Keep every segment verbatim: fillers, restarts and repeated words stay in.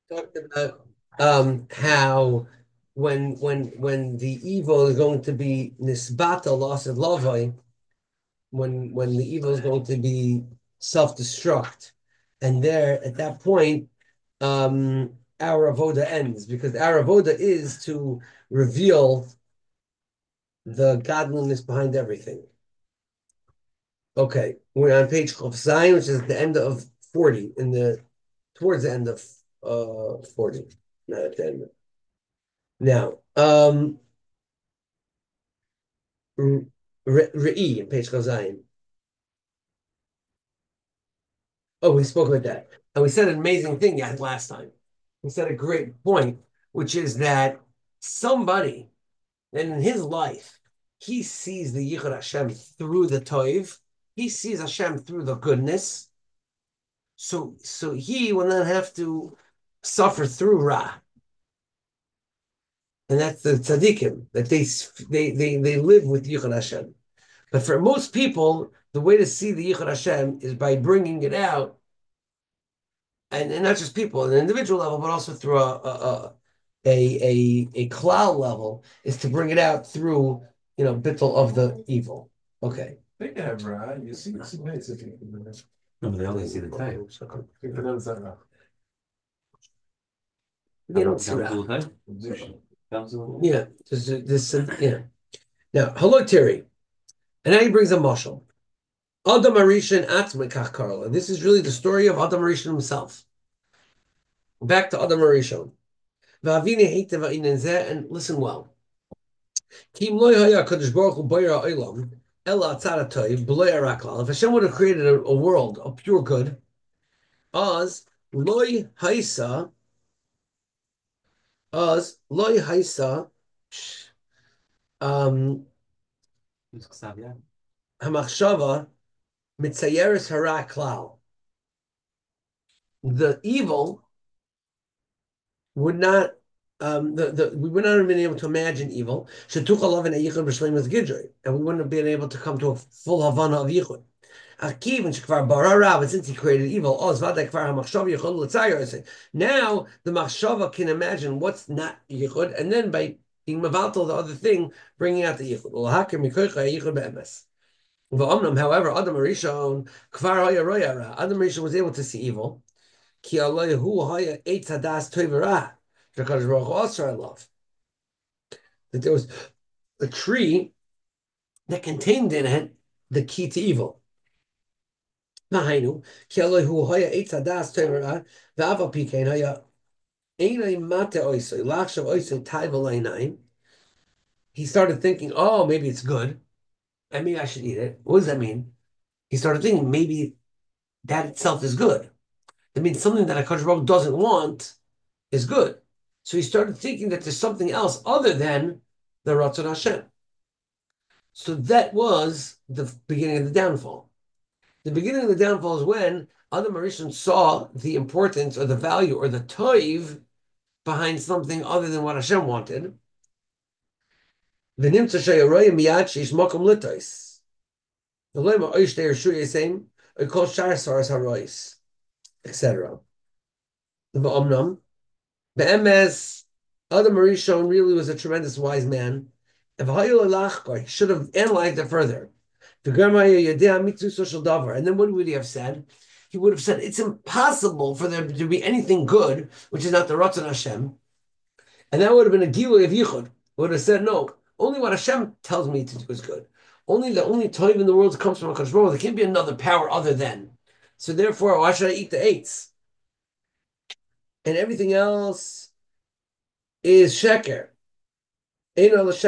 talked about um, how when when when the evil is going to be nisbata loss of lavai, when when the evil is going to be self-destruct, and there at that point, um, our avoda ends because our avoda is to reveal the godliness behind everything. Okay, we're on page Chav Zayin, which is the end of forty, in the towards the end of uh forty, not at the end. Now, um, Re'i in page Chav Zayin. Oh, we spoke about that, and we said an amazing thing yet last time. We said a great point, which is that somebody, and in his life, he sees the Yichud Hashem through the Toiv. He sees Hashem through the goodness. So, so he will not have to suffer through Ra, and that's the tzaddikim that they they they they live with Yichud Hashem. But for most people, the way to see the Yichud Hashem is by bringing it out, and, and not just people at an individual level, but also through a a a a, a cloud level, is to bring it out through you know bittul of the evil. Okay. They can have Ra. You see, see, see, see. No, but they only see the type. They don't see Ra. Yeah, this, this, yeah. Now, hello, Terry. And now he brings a mashal. Adam Arishan Atzmekach Karla. This is really the story of Adam Arishan himself. Back to Adam Arishan. And listen well. If Hashem would have created a, a world of pure good, Oz loy haisa, Oz loy haisa, um, hamachshava mitzayeres hara klal. The evil would not, um, the, the we would not have been able to imagine evil. And we wouldn't have been able to come to a full havana of yichud. But since he created evil, now the machshava can imagine what's not yichud, and then by being mevatel the other thing, bringing out the yichud. However, Adam Rishon, Adam Rishon was able to see evil. That there was a tree that contained in it the key to evil. He started thinking, oh, maybe it's good, and maybe I should eat it. What does that mean? He started thinking maybe that itself is good. That means something that HaKadosh Baruch Hu doesn't want is good. So he started thinking that there's something else other than the Ratzon Hashem. So that was the beginning of the downfall. The beginning of the downfall is when Adam Harishon saw the importance or the value or the toiv behind something other than what Hashem wanted. V'nimtza sheyaroya miyad sheish makom litais. The loyma oish deir shuyesem oikol shar saras harois, et cetera. The v'omnam be'emes Adam Harishon really was a tremendous wise man. If he should have analyzed it further. And then what would he have said? He would have said, it's impossible for there to be anything good, which is not the Ratzon Hashem. And that would have been a Gilui of Yichud. Would have said, no, only what Hashem tells me to do is good. Only the only toiv in the world comes from HaKadosh Baruch Hu. There can't be another power other than. So therefore, why should I eat the eights? And everything else is sheker. It's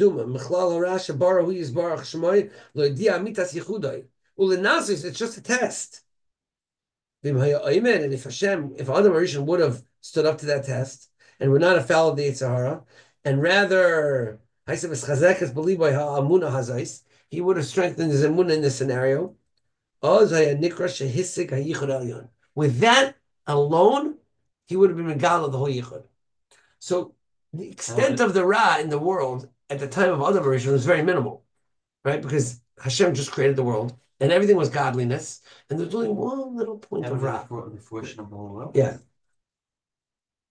just a test. And if Hashem, if Adam Harishon would have stood up to that test and would not have followed the Yetzer Hara, and rather he would have strengthened his emunah in this scenario. With that alone, he would have been Megala the whole Yichud. So the extent of the Ra in the world at the time of Adam Harishon was very minimal, right? Because Hashem just created the world and everything was godliness, and there's only one little point of Ra. The fruition of the whole world. Yeah.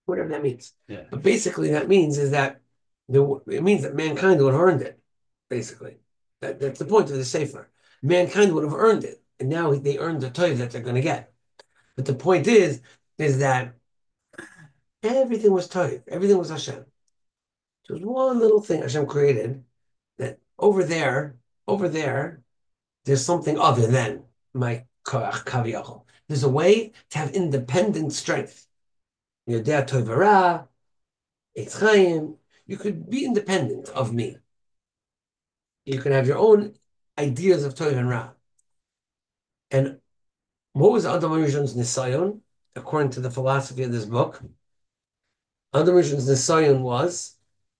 whatever that means. Yeah. But basically, that means is that the, it means that mankind would have earned it. Basically, that, that's the point of the Sefer. Mankind would have earned it, and now they earned the toy that they're going to get. But the point is, is that everything was toy, everything was Hashem. There was one little thing Hashem created that over there, over there, there's something other than my koach kaviyachol. There's a way to have independent strength. Yodea tovara, Eitz Chaim. You could be independent of me. You can have your own ideas of Tov and Ra. And what was Adam Rishon's Nisayon, according to the philosophy of this book? Adam Rishon's Nisayon was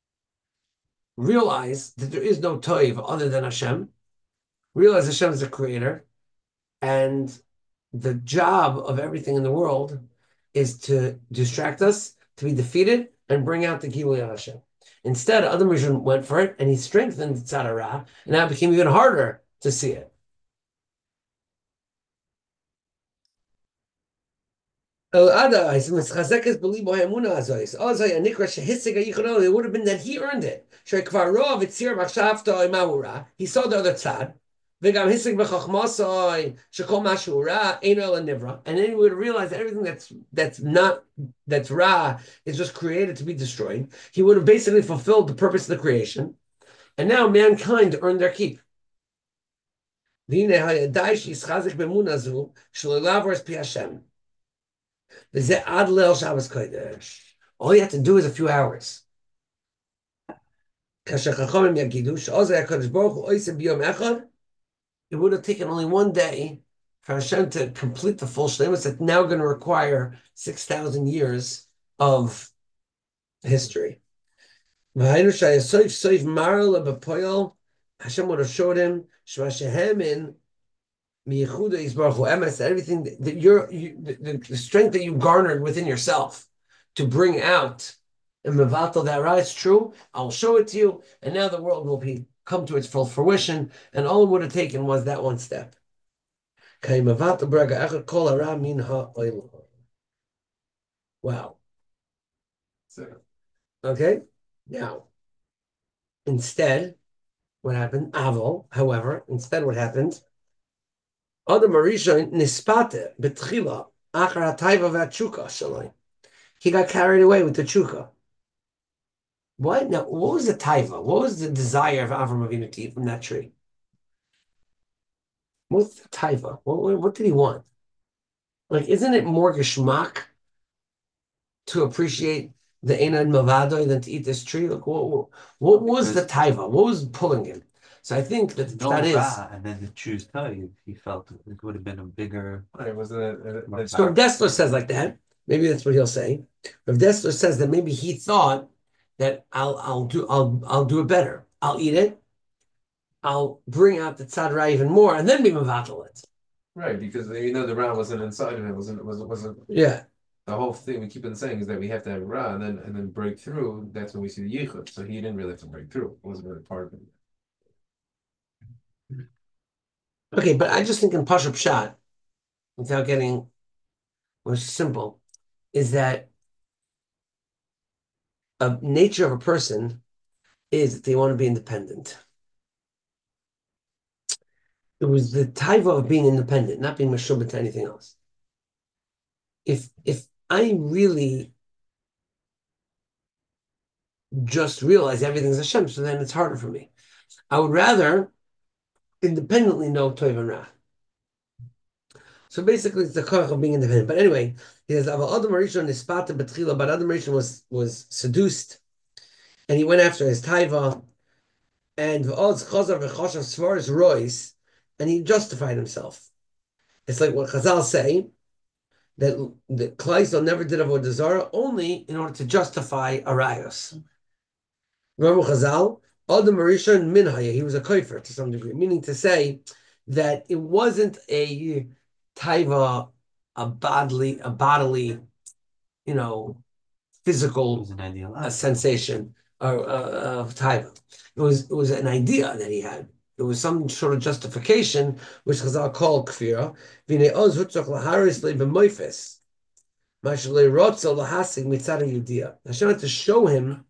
realize that there is no Tov other than Hashem, realize Hashem is the creator, and the job of everything in the world is to distract us, to be defeated, and bring out the Gilui of Hashem. Instead, Adam Rishon went for it, and he strengthened Tzad Ra, and now it became even harder to see it. It would have been that he earned it. He saw the other tzad. And then he would realize that everything that's that's not that's ra is just created to be destroyed. He would have basically fulfilled the purpose of the creation. And now mankind earned their keep. All you have to do is a few hours. It would have taken only one day for Hashem to complete the full shleimus that's now going to require six thousand years of history. Hashem would have showed him everything that you're, you, the, the strength that you garnered within yourself to bring out and mevatel that right, it's true. I'll show it to you, and now the world will be come to its full fruition, and all it would have taken was that one step. Wow. Okay, now instead, what happened? Avol, however, instead what happened? Adam Rishon nispate betchila achar hatayva v'atshuka shaloi. He got carried away with the tshuka. What? Now, what was the taiva? What was the desire of Avram Avinu to eat from that tree? What's the taiva? What, what, what did he want? Like, isn't it more geschmack to appreciate the Eina and Mavadoi than to eat this tree? Like, what, what, what was the taiva? What was pulling him? So I think that No that is. Ra, and then to choose Toiv, he felt it would have been a bigger. It was a, a, a So Rav Dessler says like that. Maybe that's what he'll say. Rav Dessler says that maybe he thought that I'll I'll do I'll I'll do it better. I'll eat it. I'll bring out the tzad ra even more, and then be mevatel it. right, because you know the Ra wasn't inside of it, wasn't wasn't wasn't Yeah. the whole thing we keep on saying is that we have to have Ra and then and then break through. That's when we see the Yichud. So he didn't really have to break through. It wasn't really part of it. Okay, but I just think in Pashup Pshat, without getting, which is simple, is that a nature of a person is that they want to be independent. It was the taiva of being independent, not being meshubah to anything else. If if I really just realize everything's Hashem, so then it's harder for me. I would rather independently know Tov and Ra. So basically, it's the koach of being independent. But anyway, he says, Adam Rishon nispata betchila, but Adam Rishon was was seduced, and he went after his taiva, and v'odz chazar v'choshav svaris rois, and he justified himself. It's like what Chazal say, that the Klal Yisrael never did avodah zarah only in order to justify arayos. Remember Chazal? Adam Rishon minhaya, he was a kofer to some degree, meaning to say that it wasn't a taiva, a bodily, a bodily, you know, physical It was an ideal a sensation or, uh, of taiva. It was it was an idea that he had. It was some sort of justification, which Chazal called kfira. V'nei oz hutzach laharis le'v'moifes. Hashem had to show him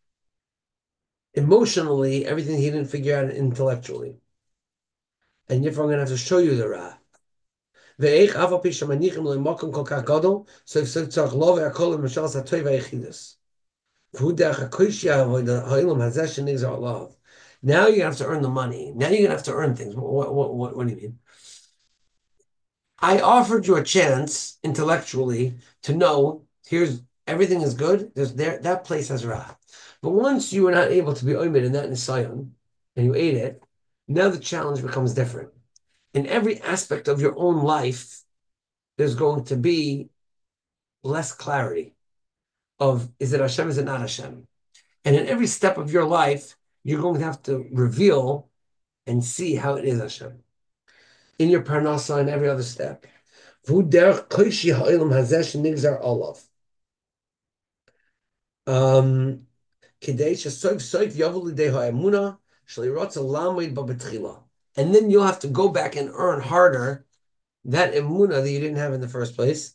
emotionally everything he didn't figure out intellectually. And therefore, I'm going to have to show you the Ra. Ve'eich afa pi shemanichim le'mokum kol kach gadol, so if so tzarich lo ve'akol l'mashal satoy ve'echidus. V'hu derech hakoishi ha'avodah ha'olam hazeh shenigzar alav. Now you have to earn the money. Now you're going to have to earn things. What, what, what, what do you mean? I offered you a chance intellectually to know here's everything is good. There's there that place has Ra. But once you were not able to be oimid in that nisayon and you ate it, now the challenge becomes different. In every aspect of your own life, there's going to be less clarity of is it Hashem, is it not Hashem? And in every step of your life, you're going to have to reveal and see how it is Hashem. In your parnasa and every other step. Um, and then you'll have to go back and earn harder that emuna that you didn't have in the first place.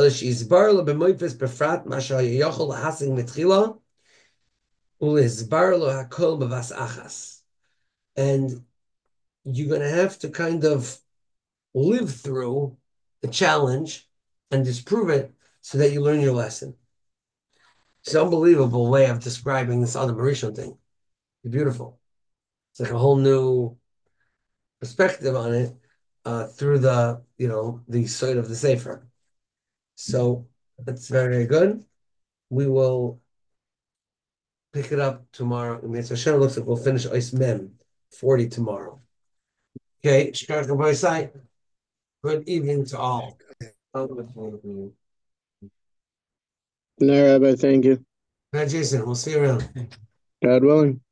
And you're going to have to kind of live through the challenge and disprove it so that you learn your lesson. It's an unbelievable way of describing this other Mauritian thing. It's beautiful. It's like a whole new perspective on it uh, through the, you know, the side of the Sefer. So that's very, very good. We will pick it up tomorrow. I mean, it's Hashem looks like we'll finish Ice Mem forty tomorrow. Okay, good evening to all. No, Rabbi, thank you. Jason, we'll see you around. God willing.